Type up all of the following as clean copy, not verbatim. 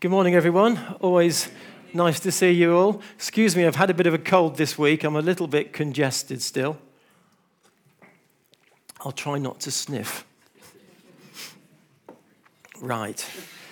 Good morning, everyone. Always nice to see you all. Excuse me, I've had a bit of a cold this week. I'm a little bit congested still. I'll try not to sniff. Right.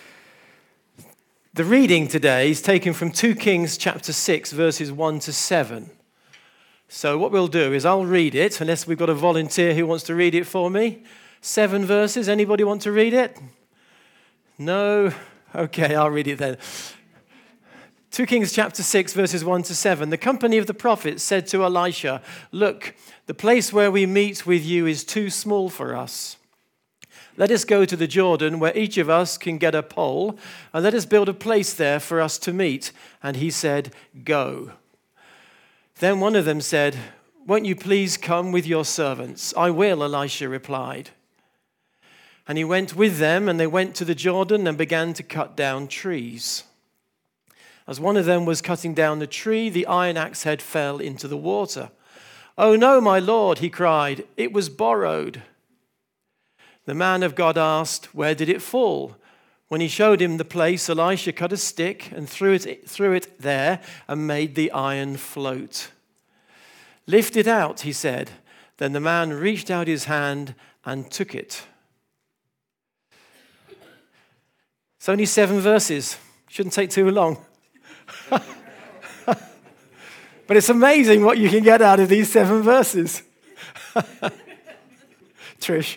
The reading today is taken from 2 Kings chapter 6, verses 1 to 7. So what we'll do is I'll read it, unless we've got a volunteer who wants to read it for me. 7 verses. Anybody want to read it? No? Okay, I'll read it then. 2 Kings chapter 6, verses 1 to 7. The company of the prophets said to Elisha, "Look, the place where we meet with you is too small for us. Let us go to the Jordan, where each of us can get a pole, and let us build a place there for us to meet." And he said, "Go." Then one of them said, "Won't you please come with your servants?" "I will," Elisha replied. And he went with them, and they went to the Jordan and began to cut down trees. As one of them was cutting down the tree, the iron axe head fell into the water. "Oh no, my lord," he cried, "it was borrowed." The man of God asked, "Where did it fall?" When he showed him the place, Elisha cut a stick and threw it there and made the iron float. "Lift it out," he said. Then the man reached out his hand and took it. It's only 7 verses. Shouldn't take too long. But it's amazing what you can get out of these 7 verses. Trish.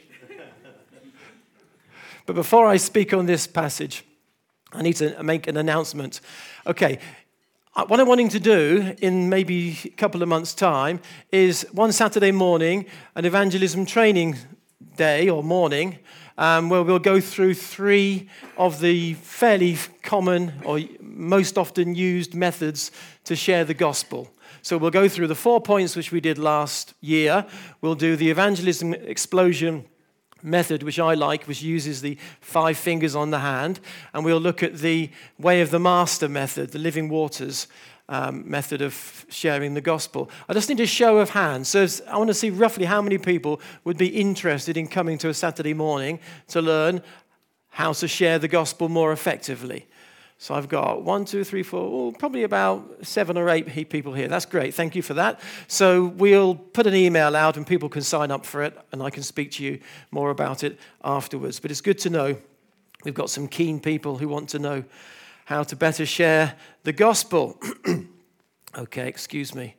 But before I speak on this passage, I need to make an announcement. Okay, what I'm wanting to do in maybe a couple of months' time is one Saturday morning, an evangelism training day or morning, where we'll go through 3 of the fairly common or most often used methods to share the gospel. So we'll go through the 4 points which we did last year. We'll do the evangelism explosion method, which I like, which uses the 5 fingers on the hand. And we'll look at the way of the master method, the living waters method of sharing the gospel. I just need a show of hands. So I want to see roughly how many people would be interested in coming to a Saturday morning to learn how to share the gospel more effectively. So I've got 1, 2, 3, 4, probably about 7 or 8 people here. That's great. Thank you for that. So we'll put an email out and people can sign up for it, and I can speak to you more about it afterwards. But it's good to know we've got some keen people who want to know how to better share the gospel. Okay, excuse me.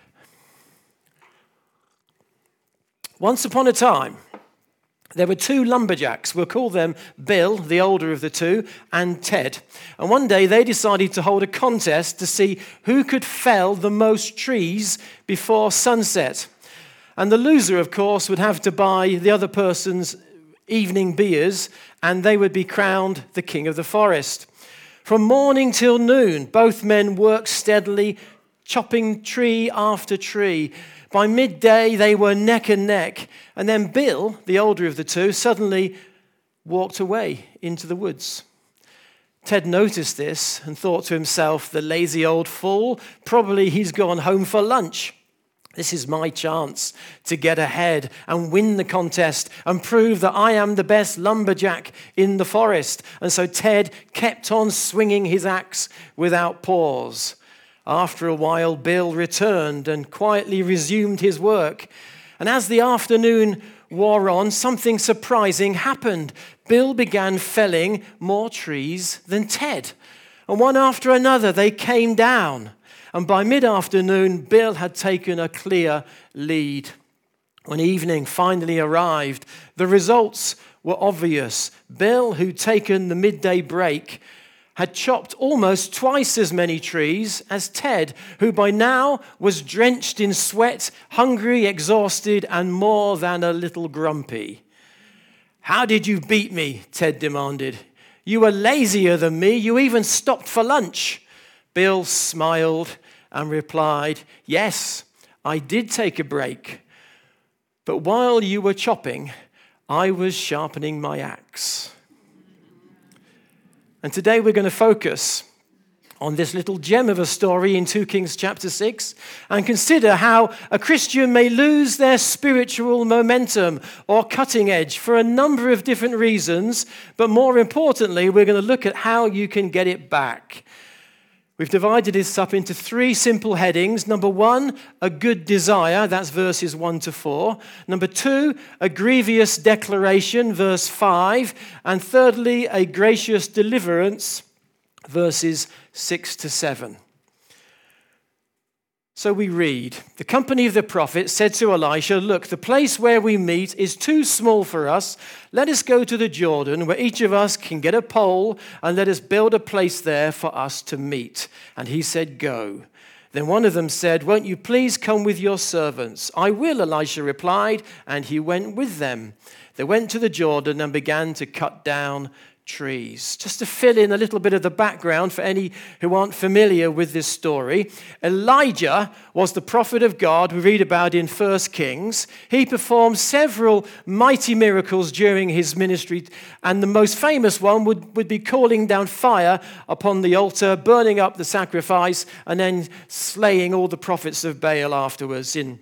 Once upon a time, there were 2 lumberjacks. We'll call them Bill, the older of the 2, and Ted. And one day they decided to hold a contest to see who could fell the most trees before sunset. And the loser, of course, would have to buy the other person's evening beers, and they would be crowned the king of the forest. From morning till noon, both men worked steadily, chopping tree after tree. By midday, they were neck and neck. And then Bill, the older of the 2, suddenly walked away into the woods. Ted noticed this and thought to himself, "The lazy old fool, probably he's gone home for lunch. This is my chance to get ahead and win the contest and prove that I am the best lumberjack in the forest." And so Ted kept on swinging his axe without pause. After a while, Bill returned and quietly resumed his work. And as the afternoon wore on, something surprising happened. Bill began felling more trees than Ted. And one after another, they came down. And by mid-afternoon, Bill had taken a clear lead. When evening finally arrived, the results were obvious. Bill, who'd taken the midday break, had chopped almost twice as many trees as Ted, who by now was drenched in sweat, hungry, exhausted, and more than a little grumpy. "How did you beat me?" Ted demanded. "You were lazier than me. You even stopped for lunch." Bill smiled and replied, "Yes, I did take a break. But while you were chopping, I was sharpening my axe." And today we're going to focus on this little gem of a story in 2 Kings chapter 6 and consider how a Christian may lose their spiritual momentum or cutting edge for a number of different reasons, but more importantly, we're going to look at how you can get it back. We've divided this up into 3 simple headings. Number 1, a good desire, that's verses 1 to 4. Number 2, a grievous declaration, verse 5. And thirdly, a gracious deliverance, verses 6 to 7. So we read, the company of the prophets said to Elisha, look, the place where we meet is too small for us. Let us go to the Jordan where each of us can get a pole and let us build a place there for us to meet. And he said, go. Then one of them said, won't you please come with your servants? I will, Elisha replied, and he went with them. They went to the Jordan and began to cut down trees. Just to fill in a little bit of the background for any who aren't familiar with this story, Elijah was the prophet of God we read about in 1 Kings. He performed several mighty miracles during his ministry, and the most famous one would be calling down fire upon the altar, burning up the sacrifice, and then slaying all the prophets of Baal afterwards in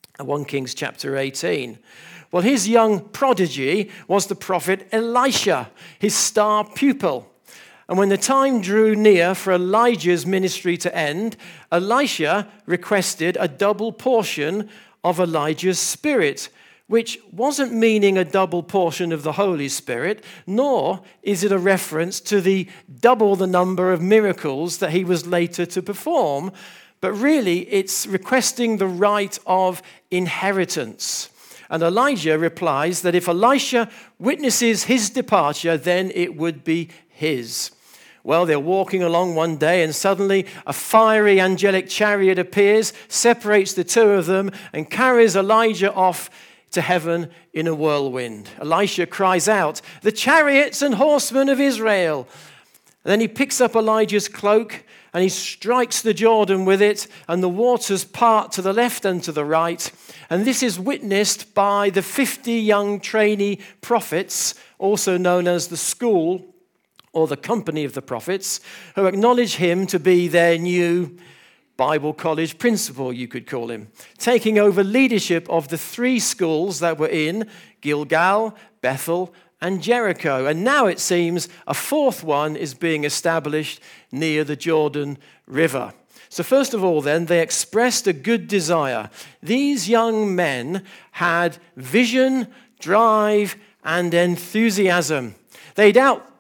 1 Kings chapter 18. Well, his young prodigy was the prophet Elisha, his star pupil. And when the time drew near for Elijah's ministry to end, Elisha requested a double portion of Elijah's spirit, which wasn't meaning a double portion of the Holy Spirit, nor is it a reference to the double the number of miracles that he was later to perform, but really it's requesting the right of inheritance. And Elijah replies that if Elisha witnesses his departure, then it would be his. Well, they're walking along one day, and suddenly a fiery angelic chariot appears, separates the two of them, and carries Elijah off to heaven in a whirlwind. Elisha cries out, the chariots and horsemen of Israel. And then he picks up Elijah's cloak, and he strikes the Jordan with it, and the waters part to the left and to the right. And this is witnessed by the 50 young trainee prophets, also known as the school or the company of the prophets, who acknowledge him to be their new Bible college principal, you could call him, taking over leadership of the 3 schools that were in Gilgal, Bethel, and Jericho. And now it seems a 4th one is being established near the Jordan River. So first of all then, they expressed a good desire. These young men had vision, drive, and enthusiasm. They'd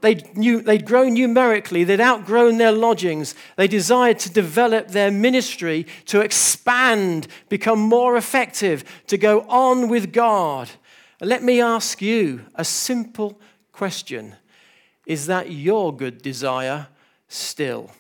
grown numerically, they'd outgrown their lodgings. They desired to develop their ministry, to expand, become more effective, to go on with God. Let me ask you a simple question. Is that your good desire still?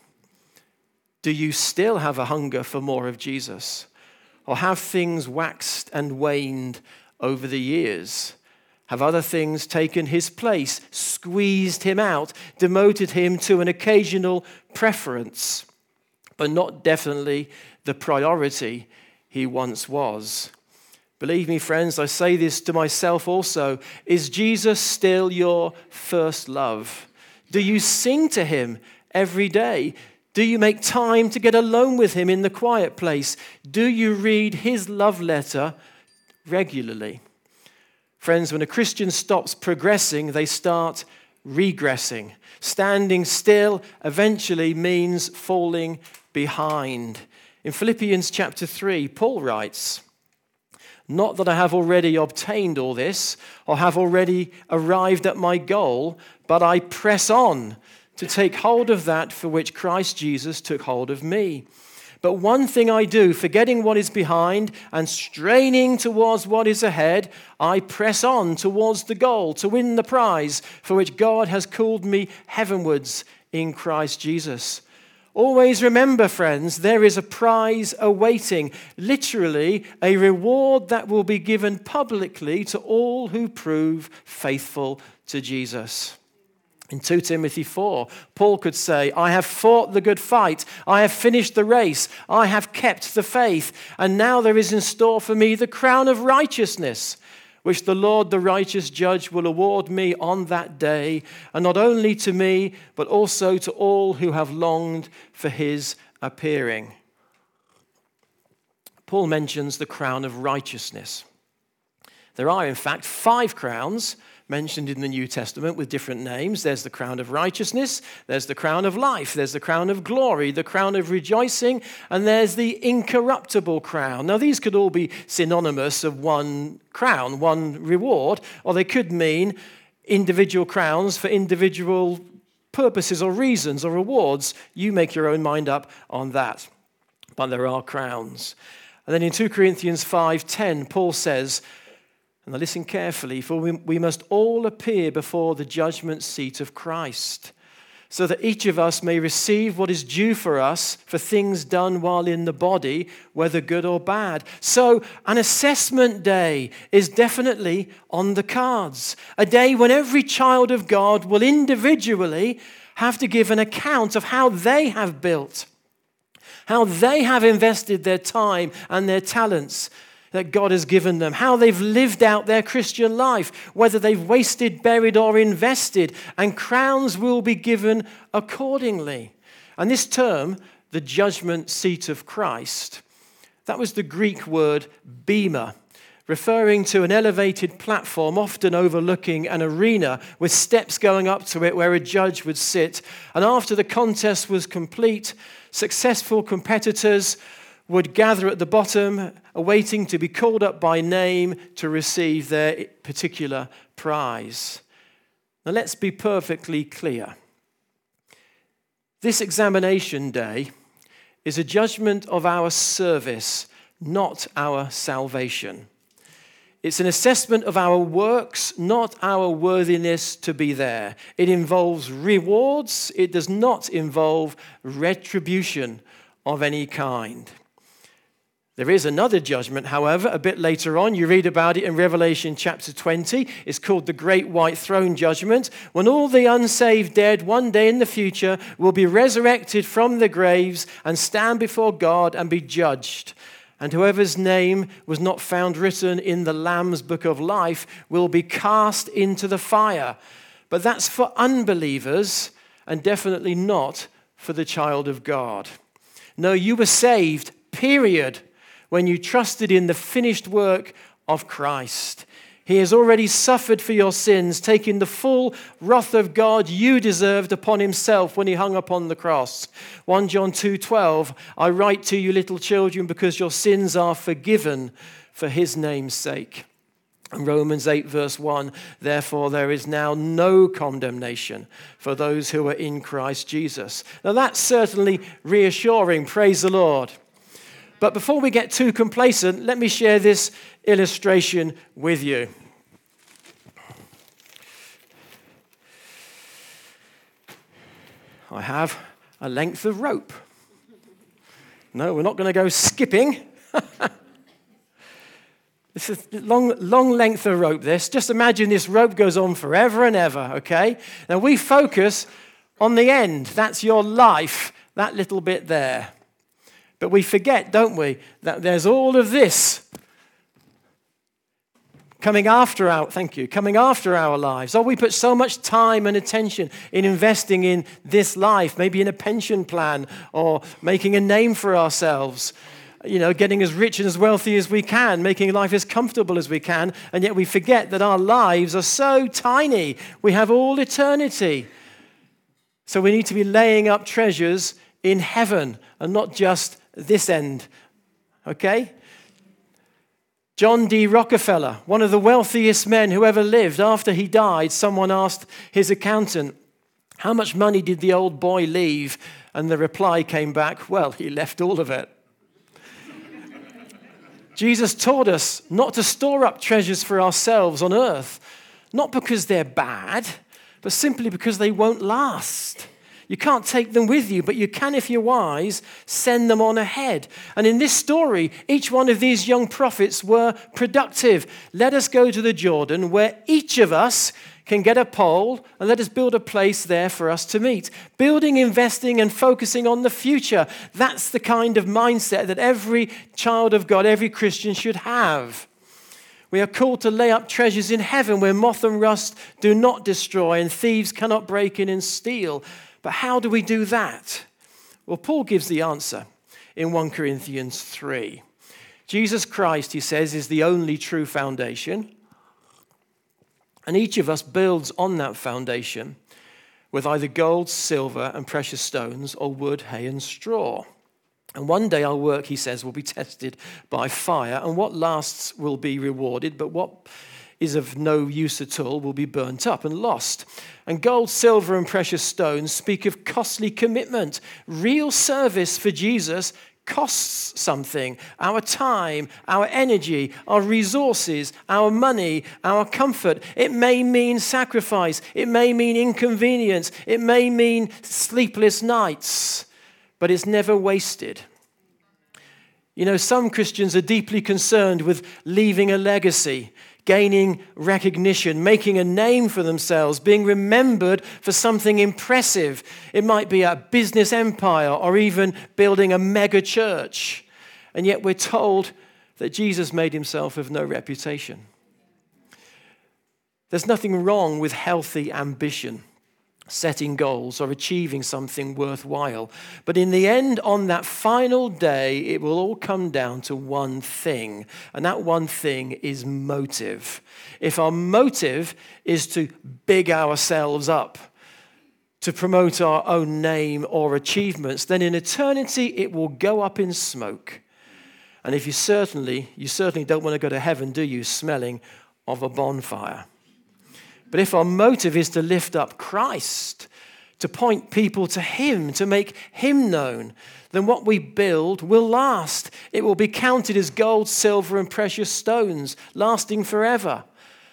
Do you still have a hunger for more of Jesus? Or have things waxed and waned over the years? Have other things taken his place, squeezed him out, demoted him to an occasional preference, but not definitely the priority he once was? Believe me, friends, I say this to myself also. Is Jesus still your first love? Do you sing to him every day? Do you make time to get alone with him in the quiet place? Do you read his love letter regularly? Friends, when a Christian stops progressing, they start regressing. Standing still eventually means falling behind. In Philippians chapter 3, Paul writes, not that I have already obtained all this or have already arrived at my goal, but I press on to take hold of that for which Christ Jesus took hold of me. But one thing I do, forgetting what is behind and straining towards what is ahead, I press on towards the goal to win the prize for which God has called me heavenwards in Christ Jesus. Always remember, friends, there is a prize awaiting, literally a reward that will be given publicly to all who prove faithful to Jesus. In 2 Timothy 4, Paul could say, I have fought the good fight, I have finished the race, I have kept the faith, and now there is in store for me the crown of righteousness, which the Lord, the righteous judge, will award me on that day, and not only to me, but also to all who have longed for his appearing. Paul mentions the crown of righteousness. There are, in fact, 5 crowns mentioned in the New Testament with different names. There's the crown of righteousness, there's the crown of life, there's the crown of glory, the crown of rejoicing, and there's the incorruptible crown. Now, these could all be synonymous of one crown, one reward, or they could mean individual crowns for individual purposes or reasons or rewards. You make your own mind up on that. But there are crowns. And then in 2 Corinthians 5:10, Paul says, and now listen carefully, for we must all appear before the judgment seat of Christ, so that each of us may receive what is due for us for things done while in the body, whether good or bad. So an assessment day is definitely on the cards, a day when every child of God will individually have to give an account of how they have built, how they have invested their time and their talents that God has given them, how they've lived out their Christian life, whether they've wasted, buried, or invested, and crowns will be given accordingly. And this term, the judgment seat of Christ, that was the Greek word bema, referring to an elevated platform often overlooking an arena with steps going up to it where a judge would sit. And after the contest was complete, successful competitors would gather at the bottom, awaiting to be called up by name to receive their particular prize. Now let's be perfectly clear. This examination day is a judgment of our service, not our salvation. It's an assessment of our works, not our worthiness to be there. It involves rewards. It does not involve retribution of any kind. There is another judgment, however, a bit later on. You read about it in Revelation chapter 20. It's called the Great White Throne Judgment, when all the unsaved dead one day in the future will be resurrected from the graves and stand before God and be judged. And whoever's name was not found written in the Lamb's book of life will be cast into the fire. But that's for unbelievers and definitely not for the child of God. No, you were saved, period, when you trusted in the finished work of Christ. He has already suffered for your sins, taking the full wrath of God you deserved upon himself when he hung upon the cross. 1 John 2:12, I write to you, little children, because your sins are forgiven for his name's sake. And Romans 8 verse 1, therefore there is now no condemnation for those who are in Christ Jesus. Now that's certainly reassuring, praise the Lord. But before we get too complacent, let me share this illustration with you. I have a length of rope. No, we're not going to go skipping. This is a long length of rope, this. Just imagine this rope goes on forever and ever, okay? Now we focus on the end. That's your life, that little bit there. But we forget, don't we, that there's all of this coming after our lives. Oh, we put so much time and attention in investing in this life, maybe in a pension plan or making a name for ourselves, getting as rich and as wealthy as we can, making life as comfortable as we can, and yet we forget that our lives are so tiny. We have all eternity. So we need to be laying up treasures in heaven and not just this end, okay? John D. Rockefeller, one of the wealthiest men who ever lived, after he died, someone asked his accountant, how much money did the old boy leave? And the reply came back, well, he left all of it. Jesus taught us not to store up treasures for ourselves on earth, not because they're bad, but simply because they won't last. You can't take them with you, but you can, if you're wise, send them on ahead. And in this story, each one of these young prophets were productive. Let us go to the Jordan where each of us can get a pole and let us build a place there for us to meet. Building, investing, and focusing on the future. That's the kind of mindset that every child of God, every Christian should have. We are called to lay up treasures in heaven where moth and rust do not destroy and thieves cannot break in and steal. But how do we do that? Well, Paul gives the answer in 1 Corinthians 3. Jesus Christ, he says, is the only true foundation. And each of us builds on that foundation with either gold, silver, and precious stones, or wood, hay, and straw. And one day our work, he says, will be tested by fire, and what lasts will be rewarded, but what is of no use at all will be burnt up and lost. And gold, silver, and precious stones speak of costly commitment. Real service for Jesus costs something. Our time, our energy, our resources, our money, our comfort. It may mean sacrifice. It may mean inconvenience. It may mean sleepless nights. But it's never wasted. You know, some Christians are deeply concerned with leaving a legacy, gaining recognition, making a name for themselves, being remembered for something impressive. It might be a business empire or even building a mega church. And yet we're told that Jesus made himself of no reputation. There's nothing wrong with healthy ambition, setting goals or achieving something worthwhile. But in the end, on that final day, it will all come down to one thing. And that one thing is motive. If our motive is to big ourselves up, to promote our own name or achievements, then in eternity, it will go up in smoke. And if you certainly don't want to go to heaven, do you, smelling of a bonfire? But if our motive is to lift up Christ, to point people to him, to make him known, then what we build will last. It will be counted as gold, silver, and precious stones, lasting forever.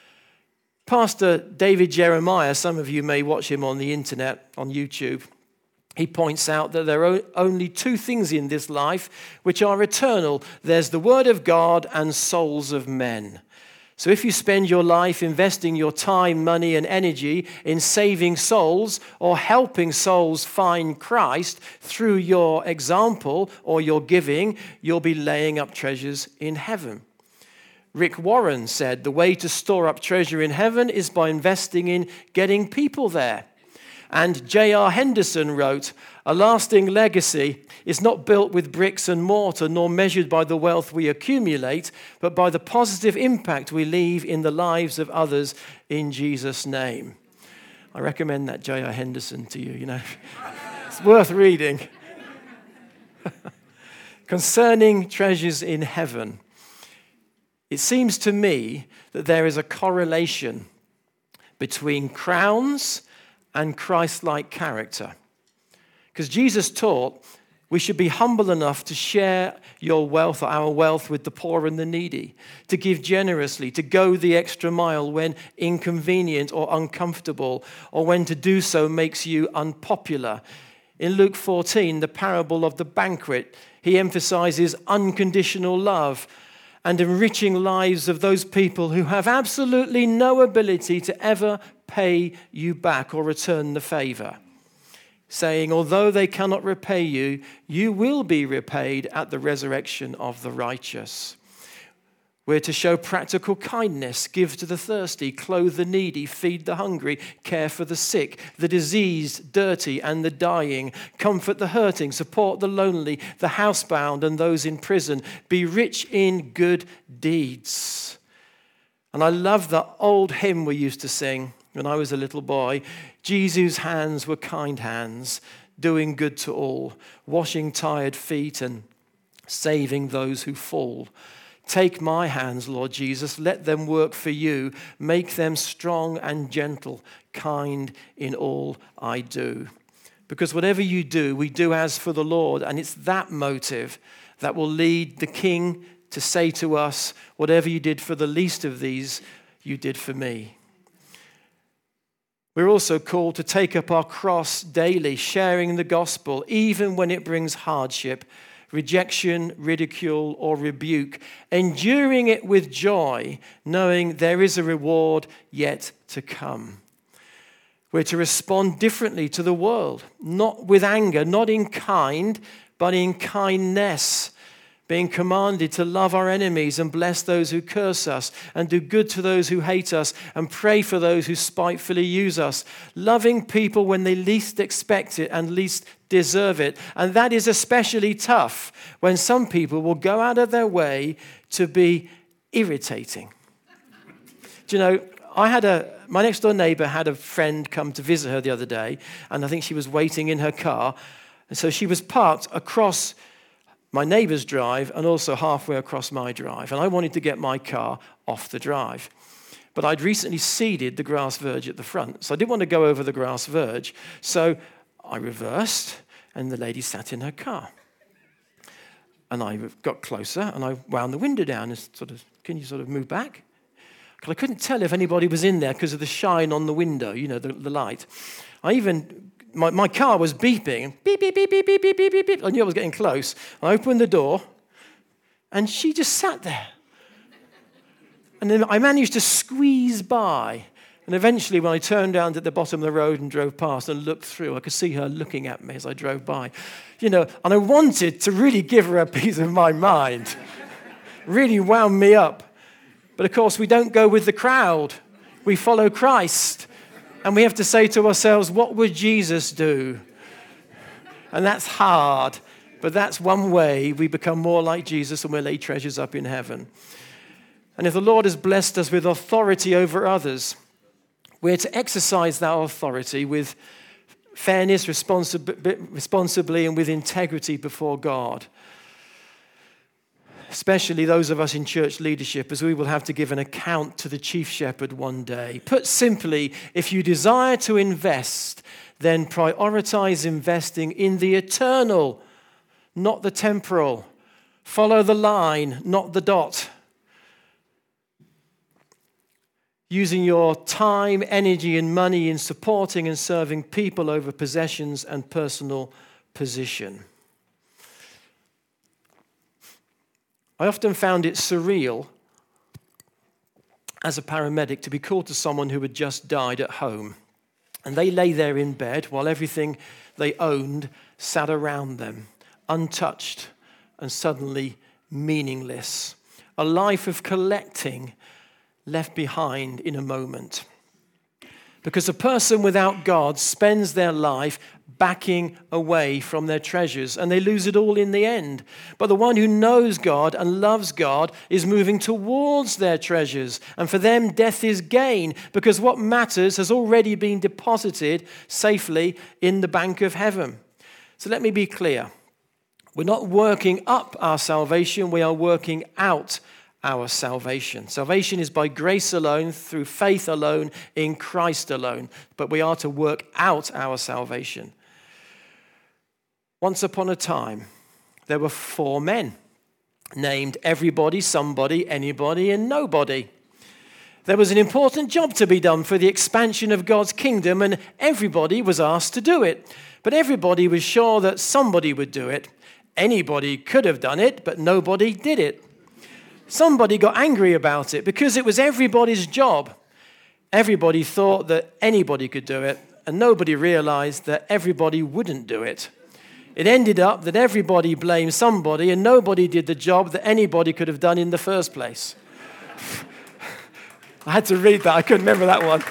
Pastor David Jeremiah, some of you may watch him on the internet, on YouTube, he points out that there are only two things in this life which are eternal. There's the word of God and souls of men. So if you spend your life investing your time, money, and energy in saving souls or helping souls find Christ through your example or your giving, you'll be laying up treasures in heaven. Rick Warren said, the way to store up treasure in heaven is by investing in getting people there. And J.R. Henderson wrote, a lasting legacy is not built with bricks and mortar, nor measured by the wealth we accumulate, but by the positive impact we leave in the lives of others in Jesus' name. I recommend that J.R. Henderson to you, It's worth reading. Concerning treasures in heaven, it seems to me that there is a correlation between crowns and Christ-like character. Because Jesus taught we should be humble enough to share your wealth or our wealth with the poor and the needy, to give generously, to go the extra mile when inconvenient or uncomfortable, or when to do so makes you unpopular. In Luke 14, the parable of the banquet, he emphasizes unconditional love and enriching lives of those people who have absolutely no ability to ever pay you back or return the favor, saying, although they cannot repay you, you will be repaid at the resurrection of the righteous. We're to show practical kindness, give to the thirsty, clothe the needy, feed the hungry, care for the sick, the diseased, dirty, and the dying, comfort the hurting, support the lonely, the housebound, and those in prison. Be rich in good deeds. And I love the old hymn we used to sing when I was a little boy. Jesus' hands were kind hands, doing good to all, washing tired feet and saving those who fall. Take my hands, Lord Jesus, let them work for you. Make them strong and gentle, kind in all I do. Because whatever you do, we do as for the Lord. And it's that motive that will lead the King to say to us, whatever you did for the least of these, you did for me. We're also called to take up our cross daily, sharing the gospel, even when it brings hardship, rejection, ridicule, or rebuke, enduring it with joy, knowing there is a reward yet to come. We're to respond differently to the world, not with anger, not in kind, but in kindness, being commanded to love our enemies and bless those who curse us and do good to those who hate us and pray for those who spitefully use us, loving people when they least expect it and least deserve it. And that is especially tough when some people will go out of their way to be irritating. Do you know, my next door neighbor had a friend come to visit her the other day, and I think she was waiting in her car. And so she was parked across my neighbor's drive and also halfway across my drive. And I wanted to get my car off the drive. But I'd recently seeded the grass verge at the front, so I didn't want to go over the grass verge. So I reversed, and the lady sat in her car. And I got closer, and I wound the window down and can you move back? Because I couldn't tell if anybody was in there because of the shine on the window, the light. My car was beeping, beep, beep, beep, beep, beep, beep, beep, beep, beep. I knew I was getting close. I opened the door, and she just sat there. And then I managed to squeeze by. And eventually, when I turned down at the bottom of the road and drove past and looked through, I could see her looking at me as I drove by. And I wanted to really give her a piece of my mind. Really wound me up. But of course, we don't go with the crowd. We follow Christ. And we have to say to ourselves, what would Jesus do? And that's hard, but that's one way we become more like Jesus and we lay treasures up in heaven. And if the Lord has blessed us with authority over others, we're to exercise that authority with fairness, responsibly, and with integrity before God. Especially those of us in church leadership, as we will have to give an account to the chief shepherd one day. Put simply, if you desire to invest, then prioritize investing in the eternal, not the temporal. Follow the line, not the dot. Using your time, energy, and money in supporting and serving people over possessions and personal position. I often found it surreal as a paramedic to be called to someone who had just died at home. And they lay there in bed while everything they owned sat around them, untouched and suddenly meaningless. A life of collecting left behind in a moment. Because a person without God spends their life backing away from their treasures, and they lose it all in the end. But the one who knows God and loves God is moving towards their treasures, and for them death is gain, because what matters has already been deposited safely in the bank of heaven. So let me be clear. We're not working up our salvation, we are working out our salvation. Salvation is by grace alone, through faith alone, in Christ alone. But we are to work out our salvation. Once upon a time, there were 4 men named everybody, somebody, anybody, and nobody. There was an important job to be done for the expansion of God's kingdom, and everybody was asked to do it. But everybody was sure that somebody would do it. Anybody could have done it, but nobody did it. Somebody got angry about it because it was everybody's job. Everybody thought that anybody could do it, and nobody realized that everybody wouldn't do it. It ended up that everybody blamed somebody, and nobody did the job that anybody could have done in the first place. I had to read that. I couldn't remember that one.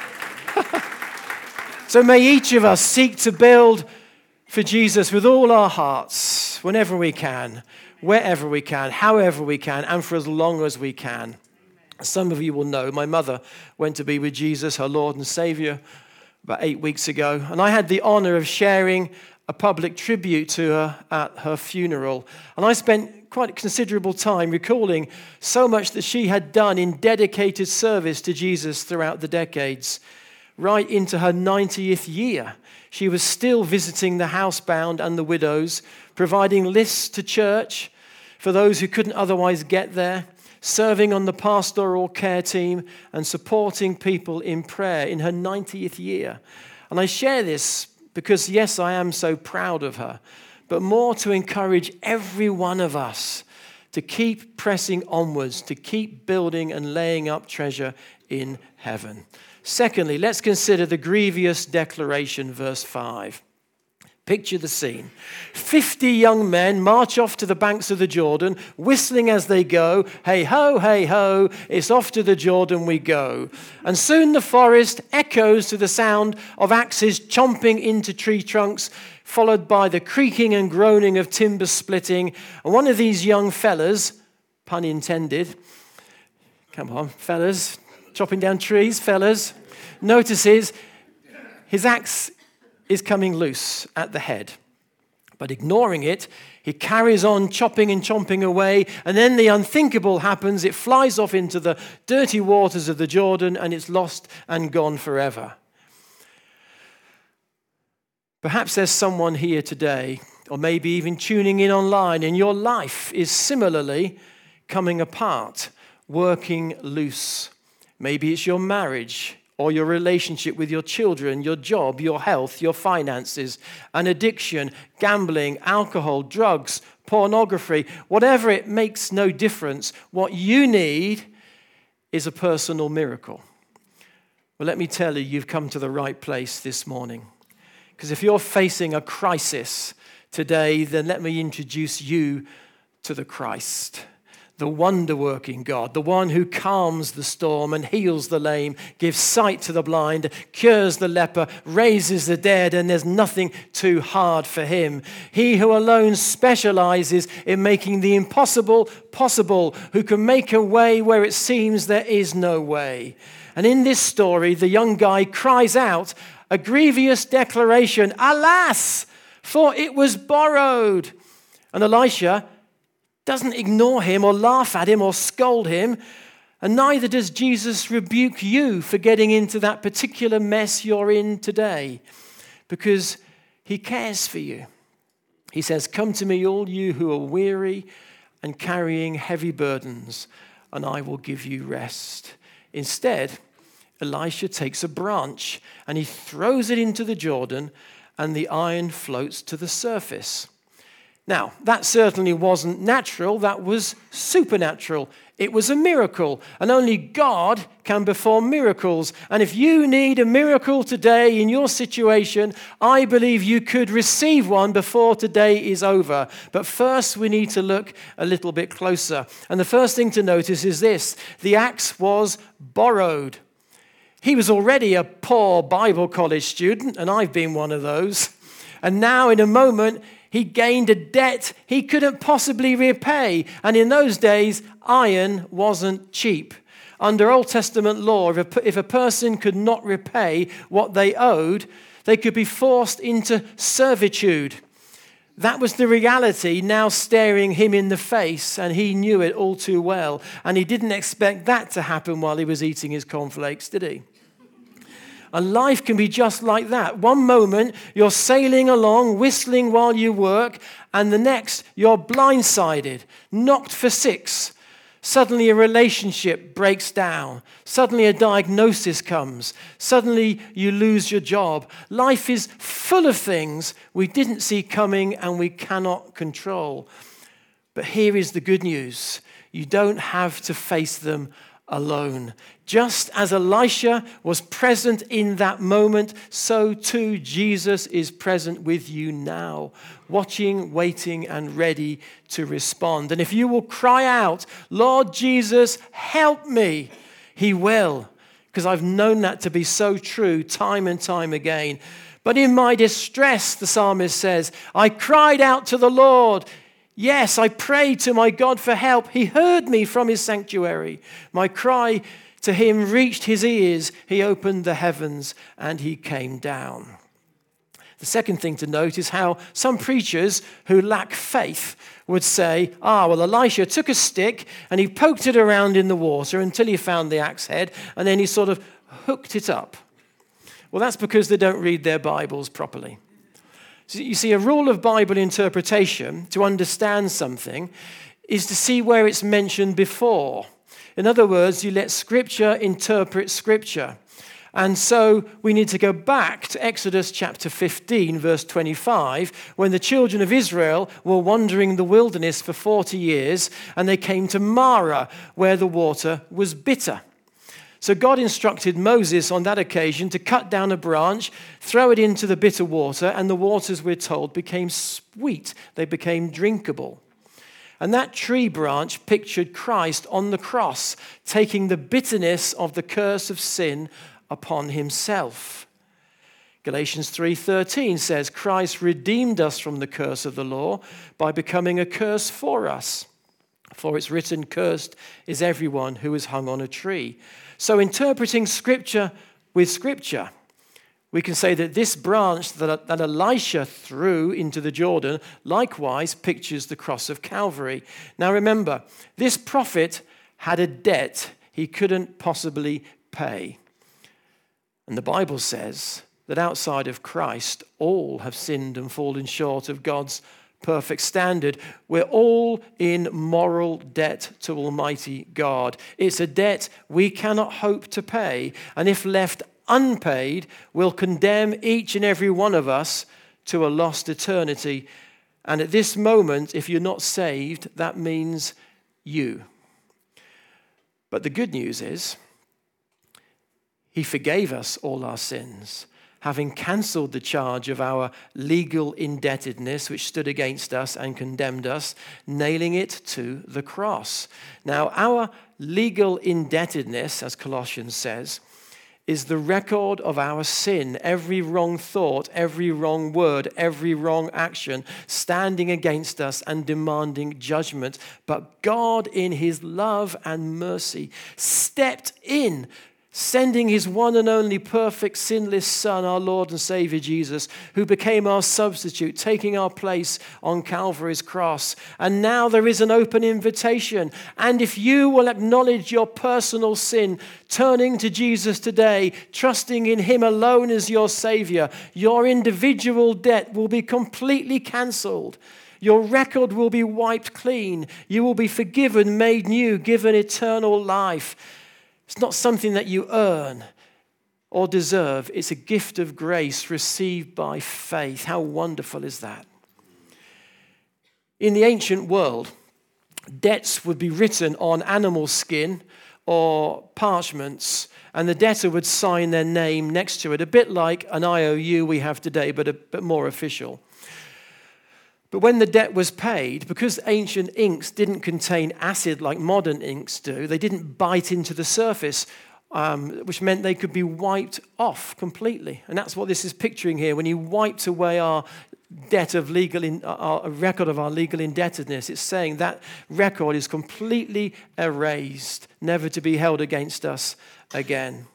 So may each of us seek to build for Jesus with all our hearts, whenever we can, wherever we can, however we can, and for as long as we can. Some of you will know my mother went to be with Jesus, her Lord and Savior, about 8 weeks ago. And I had the honor of sharing a public tribute to her at her funeral. And I spent quite considerable time recalling so much that she had done in dedicated service to Jesus throughout the decades. Right into her 90th year, she was still visiting the housebound and the widows, providing lists to church for those who couldn't otherwise get there, serving on the pastoral care team and supporting people in prayer in her 90th year. And I share this because, yes, I am so proud of her, but more to encourage every one of us to keep pressing onwards, to keep building and laying up treasure in heaven. Secondly, let's consider the grievous declaration, verse 5. Picture the scene. 50 young men march off to the banks of the Jordan, whistling as they go. Hey ho, it's off to the Jordan we go. And soon the forest echoes to the sound of axes chomping into tree trunks, followed by the creaking and groaning of timber splitting. And one of these young fellas, pun intended, come on, fellas, chopping down trees, fellas, notices his axe is coming loose at the head. But ignoring it, he carries on chopping and chomping away, and then the unthinkable happens. It flies off into the dirty waters of the Jordan, and it's lost and gone forever. Perhaps there's someone here today, or maybe even tuning in online, and your life is similarly coming apart, working loose. Maybe it's your marriage, or your relationship with your children, your job, your health, your finances, an addiction, gambling, alcohol, drugs, pornography, whatever, it makes no difference. What you need is a personal miracle. Well, let me tell you, you've come to the right place this morning. Because if you're facing a crisis today, then let me introduce you to the Christ, the wonder-working God, the one who calms the storm and heals the lame, gives sight to the blind, cures the leper, raises the dead, and there's nothing too hard for him. He who alone specializes in making the impossible possible, who can make a way where it seems there is no way. And in this story, the young guy cries out a grievous declaration, "Alas, for it was borrowed." And Elisha doesn't ignore him or laugh at him or scold him. And neither does Jesus rebuke you for getting into that particular mess you're in today, because he cares for you. He says, "Come to me, all you who are weary and carrying heavy burdens, and I will give you rest." Instead, Elisha takes a branch and he throws it into the Jordan, and the iron floats to the surface. Now, that certainly wasn't natural, that was supernatural. It was a miracle, and only God can perform miracles. And if you need a miracle today in your situation, I believe you could receive one before today is over. But first, we need to look a little bit closer. And the first thing to notice is this: the axe was borrowed. He was already a poor Bible college student, and I've been one of those. And now, in a moment, he gained a debt he couldn't possibly repay. And in those days, iron wasn't cheap. Under Old Testament law, if a person could not repay what they owed, they could be forced into servitude. That was the reality now staring him in the face, and he knew it all too well. And he didn't expect that to happen while he was eating his cornflakes, did he? And life can be just like that. One moment, you're sailing along, whistling while you work, and the next, you're blindsided, knocked for six. Suddenly, a relationship breaks down. Suddenly, a diagnosis comes. Suddenly, you lose your job. Life is full of things we didn't see coming and we cannot control. But here is the good news. You don't have to face them alone. Just as Elisha was present in that moment, so too Jesus is present with you now, watching, waiting, and ready to respond. And if you will cry out, "Lord Jesus, help me," he will, because I've known that to be so true time and time again. "But in my distress," the psalmist says, "I cried out to the Lord. Yes, I prayed to my God for help. He heard me from his sanctuary. My cry to him reached his ears. He opened the heavens and he came down." The second thing to note is how some preachers who lack faith would say, well, Elisha took a stick and he poked it around in the water until he found the axe head, and then he sort of hooked it up. Well, that's because they don't read their Bibles properly. So you see, a rule of Bible interpretation to understand something is to see where it's mentioned before. In other words, you let Scripture interpret Scripture. And so we need to go back to Exodus chapter 15, verse 25, when the children of Israel were wandering the wilderness for 40 years, and they came to Marah, where the water was bitter. So God instructed Moses on that occasion to cut down a branch, throw it into the bitter water, and the waters, we're told, became sweet. They became drinkable. And that tree branch pictured Christ on the cross, taking the bitterness of the curse of sin upon himself. Galatians 3:13 says, Christ redeemed us from the curse of the law by becoming a curse for us. For it's written, cursed is everyone who is hung on a tree. So interpreting Scripture with Scripture, we can say that this branch that Elisha threw into the Jordan likewise pictures the cross of Calvary. Now remember, this prophet had a debt he couldn't possibly pay. And the Bible says that outside of Christ, all have sinned and fallen short of God's perfect standard. We're all in moral debt to Almighty God. It's a debt we cannot hope to pay, and if left unpaid, will condemn each and every one of us to a lost eternity. And at this moment, if you're not saved, that means you. But the good news is, he forgave us all our sins, having cancelled the charge of our legal indebtedness which stood against us and condemned us, nailing it to the cross. Now, our legal indebtedness, as Colossians says, is the record of our sin, every wrong thought, every wrong word, every wrong action standing against us and demanding judgment. But God, in his love and mercy, stepped in, sending his one and only perfect, sinless Son, our Lord and Savior Jesus, who became our substitute, taking our place on Calvary's cross. And now there is an open invitation. And if you will acknowledge your personal sin, turning to Jesus today, trusting in him alone as your Savior, your individual debt will be completely cancelled. Your record will be wiped clean. You will be forgiven, made new, given eternal life. It's not something that you earn or deserve. It's a gift of grace received by faith. How wonderful is that? In the ancient world, debts would be written on animal skin or parchments, and the debtor would sign their name next to it, a bit like an IOU we have today, but a bit more official. But when the debt was paid, because ancient inks didn't contain acid like modern inks do, they didn't bite into the surface, which meant they could be wiped off completely. And that's what this is picturing here. When he wiped away our debt of a record of our legal indebtedness, it's saying that record is completely erased, never to be held against us again.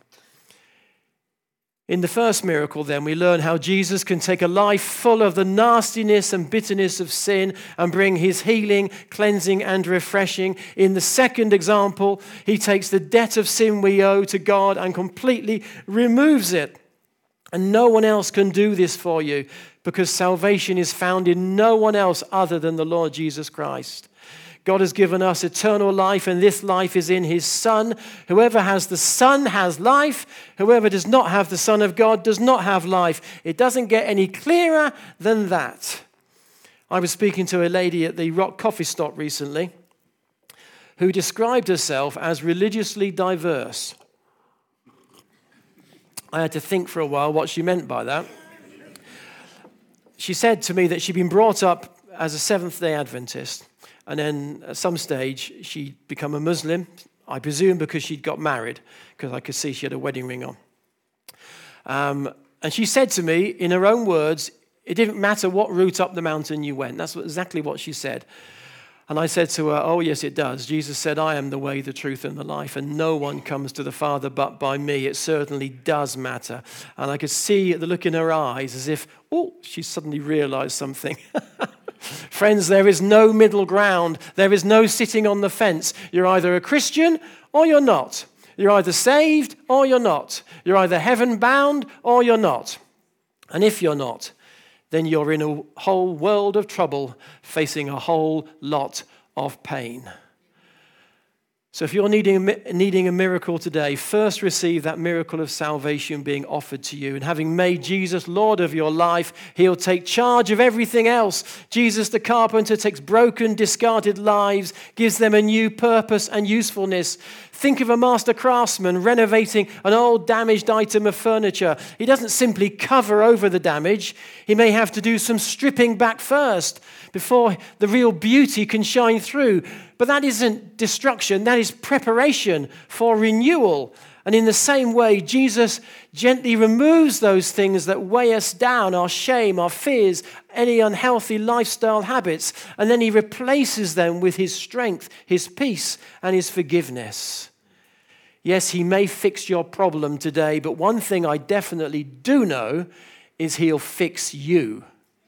In the first miracle, then, we learn how Jesus can take a life full of the nastiness and bitterness of sin and bring his healing, cleansing, and refreshing. In the second example, he takes the debt of sin we owe to God and completely removes it. And no one else can do this for you, because salvation is found in no one else other than the Lord Jesus Christ. God has given us eternal life, and this life is in his Son. Whoever has the Son has life. Whoever does not have the Son of God does not have life. It doesn't get any clearer than that. I was speaking to a lady at the Rock Coffee Stop recently who described herself as religiously diverse. I had to think for a while what she meant by that. She said to me that she'd been brought up as a Seventh-day Adventist. And then at some stage, she'd become a Muslim, I presume because she'd got married, because I could see she had a wedding ring on. And she said to me, in her own words, it didn't matter what route up the mountain you went. That's exactly what she said. And I said to her, oh, yes, it does. Jesus said, I am the way, the truth, and the life, and no one comes to the Father but by me. It certainly does matter. And I could see the look in her eyes as if, oh, she suddenly realized something. Friends, there is no middle ground. There is no sitting on the fence. You're either a Christian or you're not. You're either saved or you're not. You're either heaven-bound or you're not. And if you're not, then you're in a whole world of trouble, facing a whole lot of pain. So if you're needing a miracle today, first receive that miracle of salvation being offered to you. And having made Jesus Lord of your life, he'll take charge of everything else. Jesus the carpenter takes broken, discarded lives, gives them a new purpose and usefulness. Think of a master craftsman renovating an old damaged item of furniture. He doesn't simply cover over the damage. He may have to do some stripping back first before the real beauty can shine through. But that isn't destruction, that is preparation for renewal. And in the same way, Jesus gently removes those things that weigh us down, our shame, our fears, any unhealthy lifestyle habits, and then he replaces them with his strength, his peace, and his forgiveness. Yes, he may fix your problem today, but one thing I definitely do know is he'll fix you.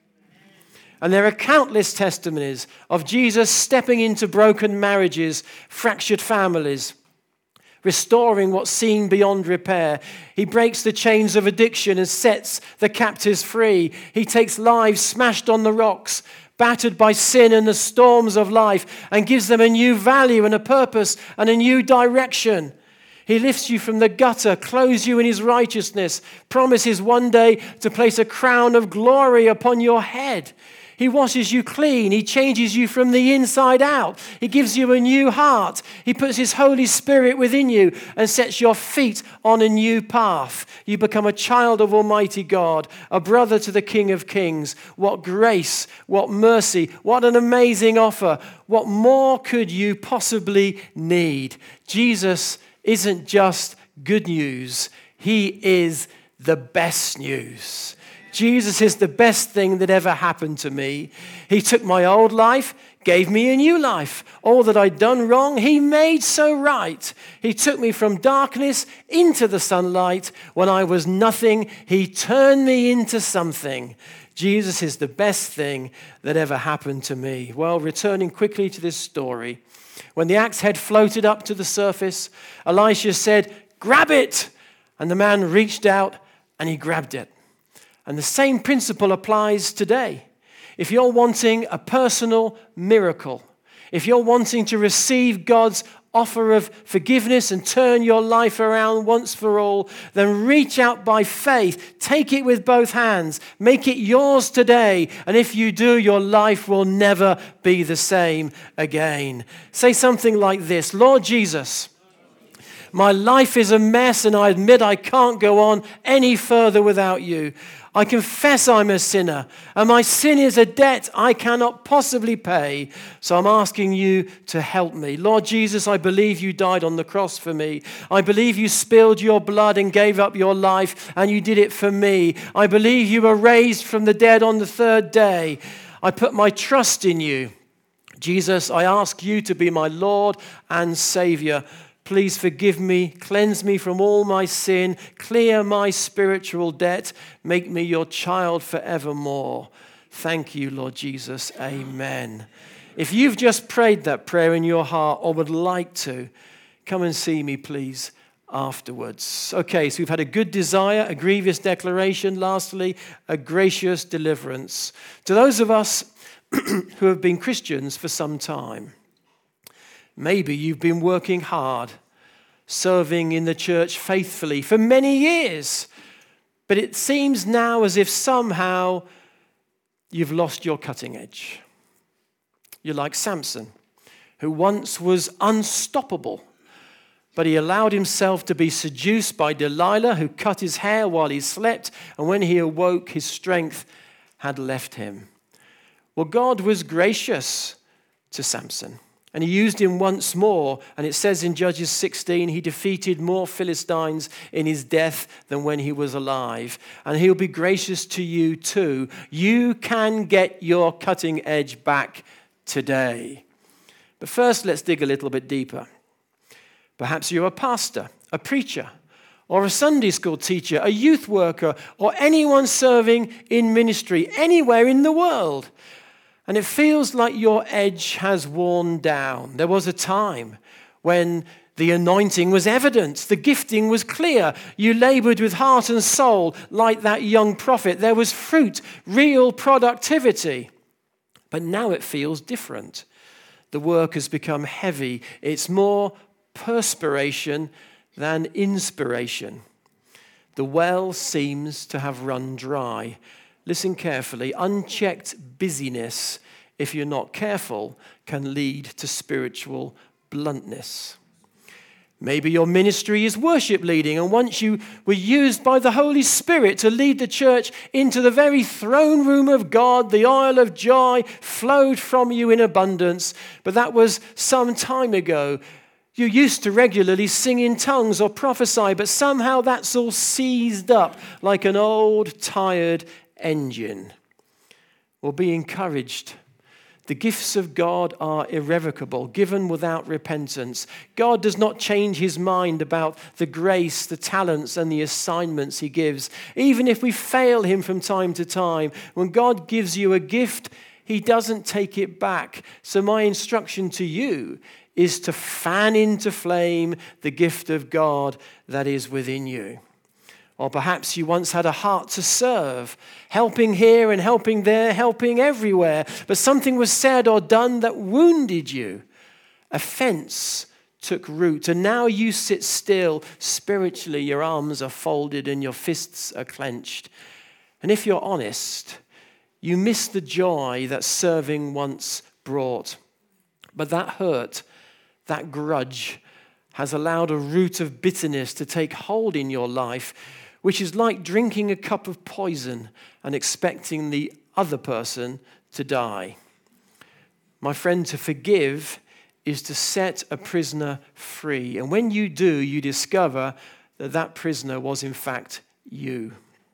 And there are countless testimonies of Jesus stepping into broken marriages, fractured families, restoring what's seen beyond repair. He breaks the chains of addiction and sets the captives free. He takes lives smashed on the rocks, battered by sin and the storms of life, and gives them a new value and a purpose and a new direction. He lifts you from the gutter, clothes you in his righteousness, promises one day to place a crown of glory upon your head. He washes you clean. He changes you from the inside out. He gives you a new heart. He puts his Holy Spirit within you and sets your feet on a new path. You become a child of Almighty God, a brother to the King of Kings. What grace, what mercy, what an amazing offer. What more could you possibly need? Jesus isn't just good news. He is the best news. Jesus is the best thing that ever happened to me. He took my old life, gave me a new life. All that I'd done wrong, he made so right. He took me from darkness into the sunlight. When I was nothing, he turned me into something. Jesus is the best thing that ever happened to me. Well, returning quickly to this story, when the axe head floated up to the surface, Elisha said, "Grab it!" And the man reached out and he grabbed it. And the same principle applies today. If you're wanting a personal miracle, if you're wanting to receive God's offer of forgiveness and turn your life around once for all, then reach out by faith. Take it with both hands. Make it yours today. And if you do, your life will never be the same again. Say something like this: Lord Jesus, my life is a mess and I admit I can't go on any further without you. I confess I'm a sinner, and my sin is a debt I cannot possibly pay. So I'm asking you to help me. Lord Jesus, I believe you died on the cross for me. I believe you spilled your blood and gave up your life, and you did it for me. I believe you were raised from the dead on the third day. I put my trust in you. Jesus, I ask you to be my Lord and Savior. Please forgive me, cleanse me from all my sin, clear my spiritual debt, make me your child forevermore. Thank you, Lord Jesus. Amen. If you've just prayed that prayer in your heart or would like to, come and see me, please, afterwards. Okay, so we've had a good desire, a grievous declaration, lastly, a gracious deliverance. To those of us who have been Christians for some time, maybe you've been working hard, serving in the church faithfully for many years, but it seems now as if somehow you've lost your cutting edge. You're like Samson, who once was unstoppable, but he allowed himself to be seduced by Delilah, who cut his hair while he slept, and when he awoke, his strength had left him. Well, God was gracious to Samson. And he used him once more. And it says in Judges 16, he defeated more Philistines in his death than when he was alive. And he'll be gracious to you too. You can get your cutting edge back today. But first, let's dig a little bit deeper. Perhaps you're a pastor, a preacher, or a Sunday school teacher, a youth worker, or anyone serving in ministry anywhere in the world. And it feels like your edge has worn down. There was a time when the anointing was evident. The gifting was clear. You labored with heart and soul like that young prophet. There was fruit, real productivity. But now it feels different. The work has become heavy. It's more perspiration than inspiration. The well seems to have run dry. Listen carefully. Unchecked busyness, if you're not careful, can lead to spiritual bluntness. Maybe your ministry is worship leading, and once you were used by the Holy Spirit to lead the church into the very throne room of God, the oil of joy flowed from you in abundance, but that was some time ago. You used to regularly sing in tongues or prophesy, but somehow that's all seized up like an old, tired engine. Well, be encouraged. The gifts of God are irrevocable, given without repentance. God does not change his mind about the grace, the talents, and the assignments he gives. Even if we fail him from time to time, when God gives you a gift, he doesn't take it back. So my instruction to you is to fan into flame the gift of God that is within you. Or perhaps you once had a heart to serve, helping here and helping there, helping everywhere, but something was said or done that wounded you. Offense took root, and now you sit still. Spiritually, your arms are folded and your fists are clenched. And if you're honest, you miss the joy that serving once brought. But that hurt, that grudge, has allowed a root of bitterness to take hold in your life, which is like drinking a cup of poison and expecting the other person to die. My friend, to forgive is to set a prisoner free. And when you do, you discover that that prisoner was in fact you.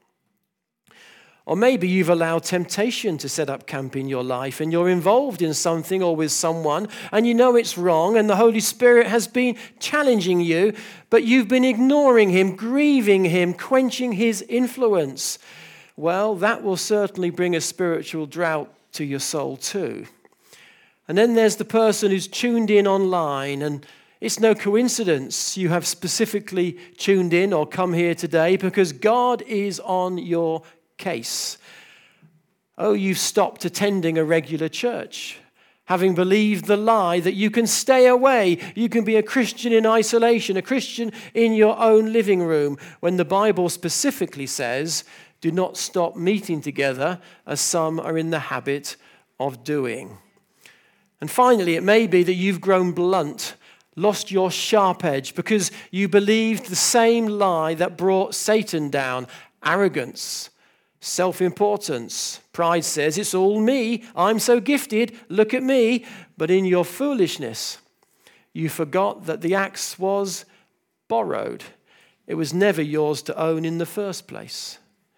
Or maybe you've allowed temptation to set up camp in your life and you're involved in something or with someone and you know it's wrong and the Holy Spirit has been challenging you, but you've been ignoring him, grieving him, quenching his influence. Well, that will certainly bring a spiritual drought to your soul too. And then there's the person who's tuned in online, and it's no coincidence you have specifically tuned in or come here today because God is on your case. Oh, you've stopped attending a regular church, having believed the lie that you can stay away, you can be a Christian in isolation, a Christian in your own living room, when the Bible specifically says, do not stop meeting together as some are in the habit of doing. And finally, it may be that you've grown blunt, lost your sharp edge because you believed the same lie that brought Satan down, arrogance, self-importance. Pride says, it's all me. I'm so gifted. Look at me. But in your foolishness, you forgot that the axe was borrowed. It was never yours to own in the first place.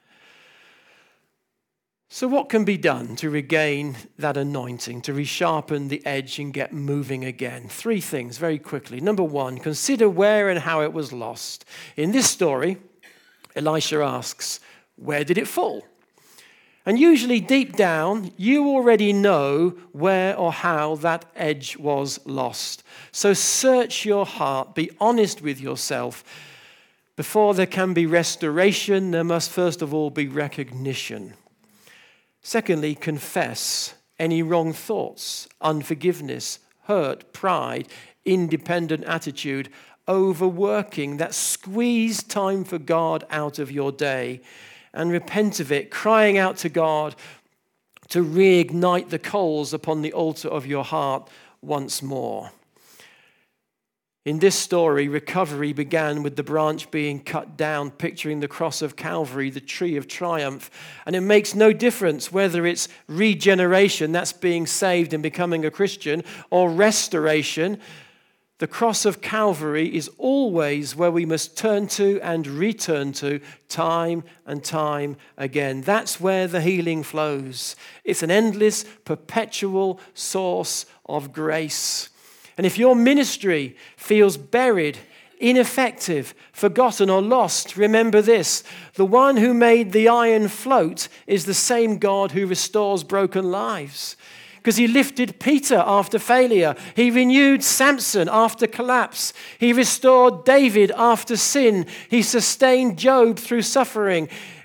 So what can be done to regain that anointing, to resharpen the edge and get moving again? 3 things very quickly. Number 1, consider where and how it was lost. In this story, Elisha asks, where did it fall? And usually deep down, you already know where or how that edge was lost. So search your heart, be honest with yourself. Before there can be restoration, there must first of all be recognition. Secondly, confess any wrong thoughts, unforgiveness, hurt, pride, independent attitude, overworking that squeeze time for God out of your day. And repent of it, crying out to God to reignite the coals upon the altar of your heart once more. In this story, recovery began with the branch being cut down, picturing the cross of Calvary, the tree of triumph. And it makes no difference whether it's regeneration, that's being saved and becoming a Christian, or restoration. The cross of Calvary is always where we must turn to and return to time and time again. That's where the healing flows. It's an endless, perpetual source of grace. And if your ministry feels buried, ineffective, forgotten, or lost, remember this. The one who made the iron float is the same God who restores broken lives. Because he lifted Peter after failure. He renewed Samson after collapse. He restored David after sin. He sustained Job through suffering.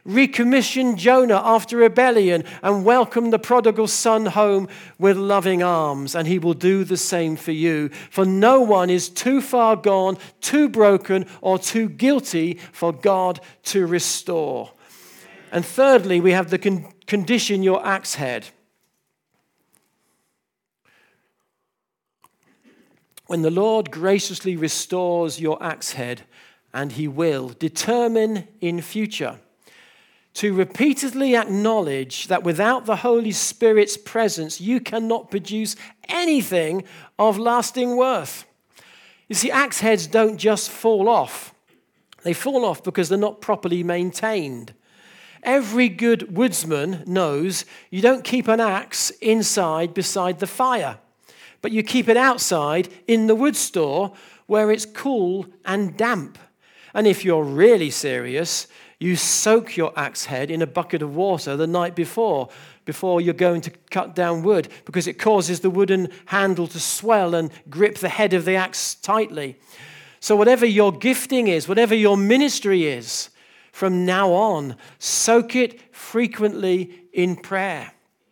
recommissioned Jonah after rebellion and welcomed the prodigal son home with loving arms. And he will do the same for you. For no one is too far gone, too broken, or too guilty for God to restore. And thirdly, we have the condition your axe head. When the Lord graciously restores your axe head, and he will, determine in future to repeatedly acknowledge that without the Holy Spirit's presence, you cannot produce anything of lasting worth. You see, axe heads don't just fall off. They fall off because they're not properly maintained. Every good woodsman knows you don't keep an axe inside beside the fire, but you keep it outside in the wood store where it's cool and damp. And if you're really serious, you soak your axe head in a bucket of water the night before you're going to cut down wood, because it causes the wooden handle to swell and grip the head of the axe tightly. So whatever your gifting is, whatever your ministry is, from now on, soak it frequently in prayer.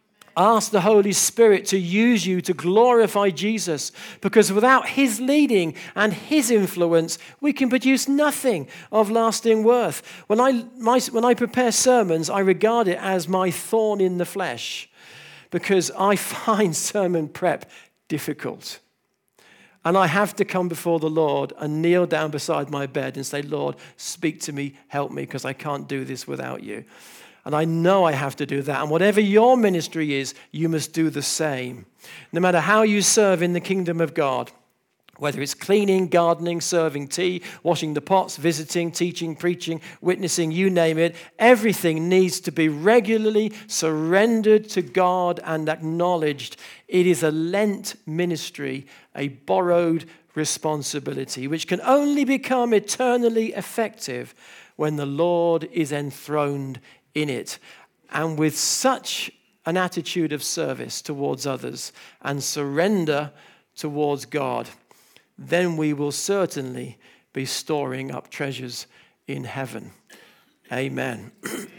Ask the Holy Spirit to use you to glorify Jesus, because without his leading and his influence, we can produce nothing of lasting worth. When I prepare sermons, I regard it as my thorn in the flesh, because I find sermon prep difficult. And I have to come before the Lord and kneel down beside my bed and say, Lord, speak to me, help me, because I can't do this without you. And I know I have to do that. And whatever your ministry is, you must do the same. No matter how you serve in the kingdom of God, whether it's cleaning, gardening, serving tea, washing the pots, visiting, teaching, preaching, witnessing, you name it, everything needs to be regularly surrendered to God and acknowledged. It is a lent ministry, a borrowed responsibility, which can only become eternally effective when the Lord is enthroned in it. And with such an attitude of service towards others and surrender towards God, then we will certainly be storing up treasures in heaven. Amen.